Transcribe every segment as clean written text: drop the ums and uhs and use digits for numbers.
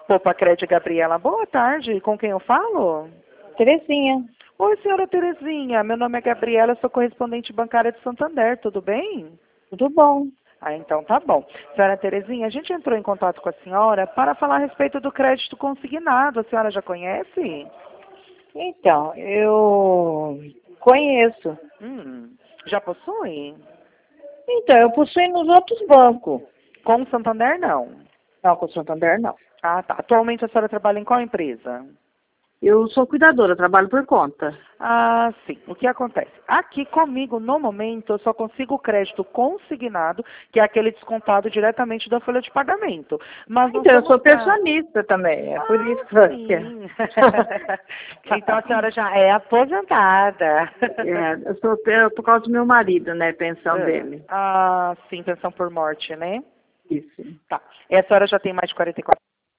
Poupa Crédito Gabriela, boa tarde. Com quem eu falo? Terezinha. Oi, senhora Terezinha. Meu nome é Gabriela, sou correspondente bancária de Santander, tudo bem? Tudo bom? Ah, então tá bom. Senhora Terezinha, a gente entrou em contato com a senhora para falar a respeito do crédito consignado. A senhora já conhece? Então, eu conheço. Já possui? Então, eu possuí nos outros bancos. Com o Santander, não. Não, com o Santander, não. Ah, tá. Atualmente a senhora trabalha em qual empresa? Eu sou cuidadora, trabalho por conta. Ah, sim. O que acontece? Aqui comigo, no momento, eu só consigo o crédito consignado, que é aquele descontado diretamente da folha de pagamento. Mas Então, eu sou personista também, é por isso que... sim. Então a senhora já é aposentada. eu sou por causa do meu marido, né, pensão dele. Ah, sim, pensão por morte, né? Isso. Tá. E a senhora já tem mais de 44?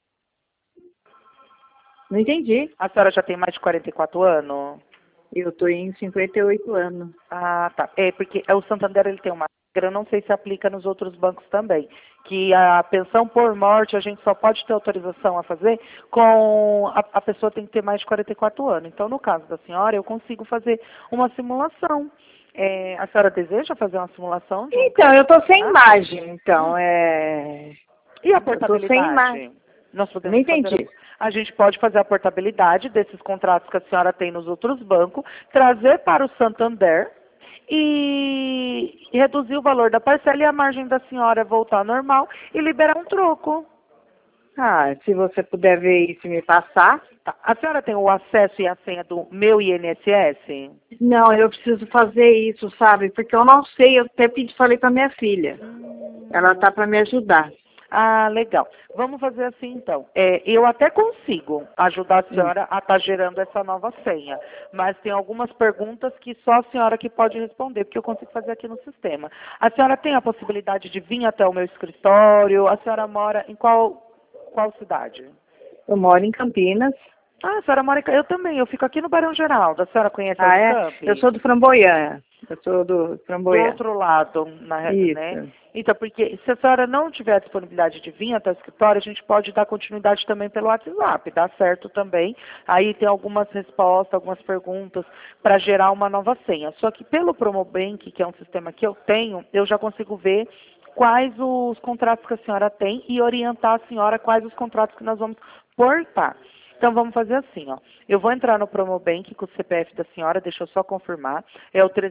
Não entendi. A senhora já tem mais de 44 anos? Eu estou em 58 anos. Ah, tá. É, porque o Santander ele tem uma regra, eu não sei se aplica nos outros bancos também, que a pensão por morte a gente só pode ter autorização a fazer com a pessoa tem que ter mais de 44 anos. Então, no caso da senhora, eu consigo fazer uma simulação. É, a senhora deseja fazer uma simulação? Então, eu estou sem imagem, então, E a Eu tô sem portabilidade? imagem. Nós podemos Não entendi. fazer. A gente pode fazer a portabilidade desses contratos que a senhora tem nos outros bancos, trazer para o Santander e reduzir o valor da parcela e a margem da senhora voltar ao normal e liberar um troco. Ah, se você puder ver isso e me passar. Tá. A senhora tem o acesso e a senha do meu INSS? Não, eu preciso fazer isso, sabe? Porque eu não sei, eu até falei para minha filha. Ela tá para me ajudar. Ah, legal. Vamos fazer assim, então. Eu até consigo ajudar a senhora a estar gerando essa nova senha, mas tem algumas perguntas que só a senhora que pode responder, porque eu consigo fazer aqui no sistema. A senhora tem a possibilidade de vir até o meu escritório? A senhora mora em qual cidade? Eu moro em Campinas. Ah, a senhora mora em... Eu também, eu fico aqui no Barão Geraldo. A senhora conhece a Unicamp? Eu sou do Framboiana. Eu sou do Framboiana. Do outro lado, Isso. né? Então, porque se a senhora não tiver a disponibilidade de vir até o escritório, a gente pode dar continuidade também pelo WhatsApp, dá certo também. Aí tem algumas respostas, algumas perguntas para gerar uma nova senha. Só que pelo Promobank, que é um sistema que eu tenho, eu já consigo ver quais os contratos que a senhora tem e orientar a senhora quais os contratos que nós vamos portar. Então, vamos fazer assim, ó. Eu vou entrar no Promobank com o CPF da senhora, deixa eu só confirmar. É o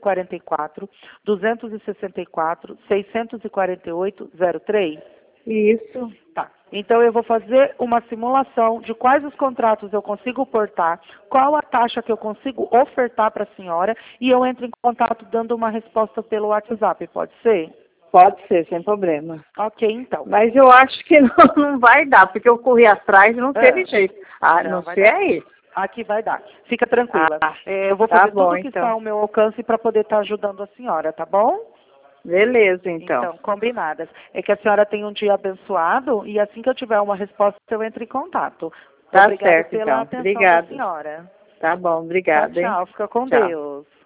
344-264-648-03? Isso. Tá. Então, eu vou fazer uma simulação de quais os contratos eu consigo portar, qual a taxa que eu consigo ofertar para a senhora, e eu entro em contato dando uma resposta pelo WhatsApp, pode ser? Pode ser, sem problema. Ok, então. Mas eu acho que não vai dar, porque eu corri atrás e não teve jeito. Ah, não sei aí. Aqui vai dar. Fica tranquila. Eu vou Tá fazer bom, tudo que então. está ao meu alcance para poder estar ajudando a senhora, tá bom? Beleza, então. Então, combinadas. É que a senhora tem um dia abençoado e assim que eu tiver uma resposta, eu entro em contato. Tá Obrigada certo, pela então. atenção Obrigada. da senhora. Tá bom, obrigada, Tchau, hein? tchau. Fica com Tchau. Deus.